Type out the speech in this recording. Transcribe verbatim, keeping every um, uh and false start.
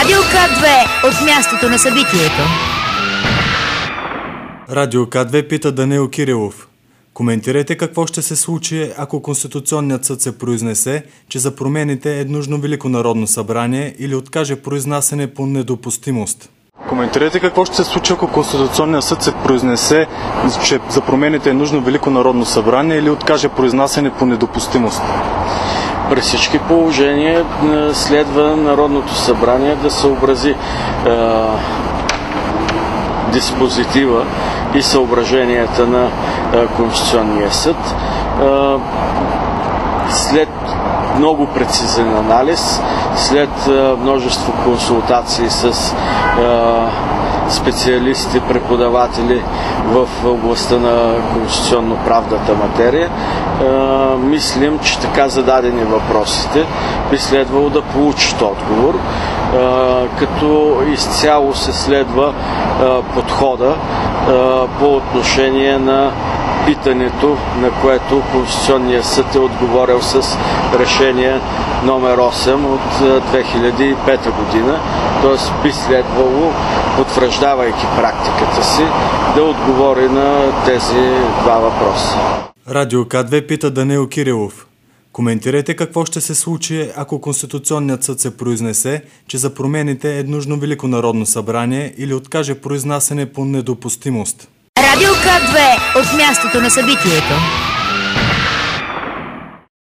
Радио К две от мястото на събитието. Радио К две пита Даниел Кирилов. Коментирайте какво ще се случи, ако Конституционният съд се произнесе, че за промените е нужно Велико народно събрание или откаже произнасяне по недопустимост. Коментирайте какво ще се случи, ако Конституционният съд се произнесе, че за промените е нужно Велико народно събрание или откаже произнасяне по недопустимост. При всички положения следва Народното събрание да съобрази е, диспозитива и съображенията на е, Конституционния съд. Е, след много прецизен анализ, след е, множество консултации с е, специалисти, преподаватели в областта на конституционно-правната материя, е, мислим, че така зададени въпросите би следвало да получат отговор, е, като изцяло се следва е, подхода е, по отношение на питането, на което Конституционният съд е отговорил с решение номер осем от две хиляди и пета година, т.е. би следвало, потвърждавайки практиката си, да отговори на тези два въпроса. Радио К две пита Даниел Кирилов. Коментирайте какво ще се случи, ако Конституционният съд се произнесе, че за промените е нужно Велико народно събрание или откаже произнасяне по недопустимост. Радио К две от мястото на събитието.